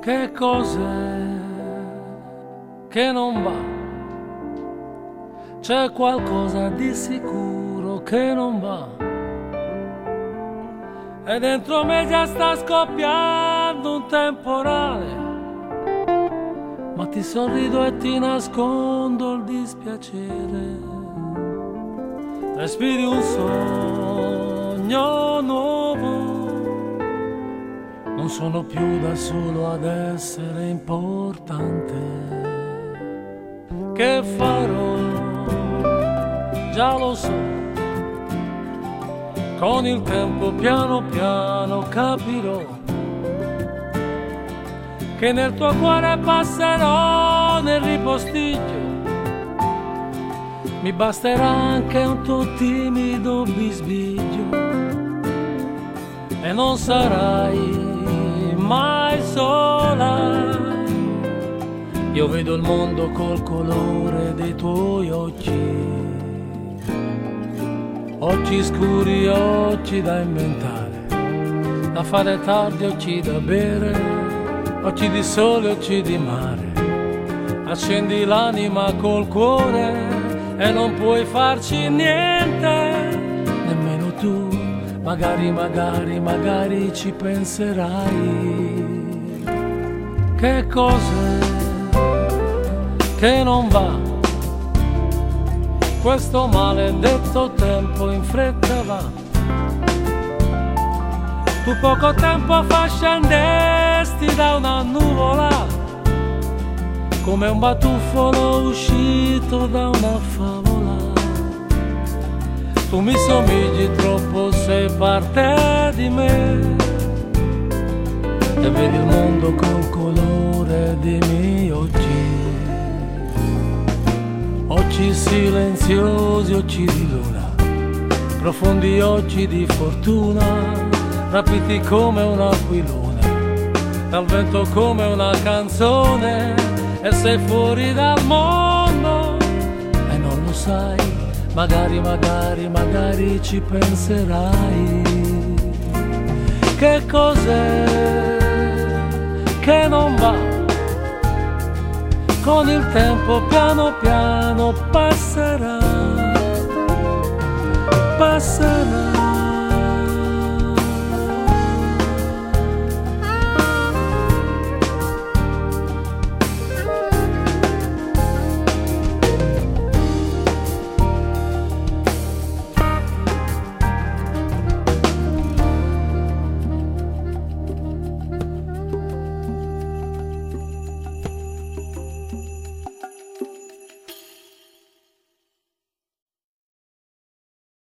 Che cos'è che non va? C'è qualcosa di sicuro che non va. E dentro me già sta scoppiando un temporale, ma ti sorrido e ti nascondo il dispiacere. Respiri un sogno nuovo, non sono più da solo ad essere importante. Che farò? Già lo so, con il tempo piano piano capirò che nel tuo cuore passerò nel ripostiglio. Mi basterà anche un tuo timido bisbiglio e non sarai mai sola. Io vedo il mondo col colore dei tuoi occhi, occhi scuri, occhi da inventare, da fare tardi, occhi da bere, occhi di sole, occhi di mare. Accendi l'anima col cuore e non puoi farci niente, nemmeno tu. Magari, magari, magari ci penserai. Che cos'è che non va? Questo maledetto tempo in fretta va. Tu poco tempo fa scendesti da una nuvola, come un batuffolo uscito da una favola. Tu mi somigli troppo, sei parte di me, e vedi il mondo col colore dei miei occhi. Occhi silenziosi, occhi di luna, profondi occhi di fortuna, rapiti come un'aquilone, dal vento come una canzone. E sei fuori dal mondo e non lo sai, magari, magari, magari ci penserai. Che cos'è che non va? Con il tempo piano piano passerà, passerà.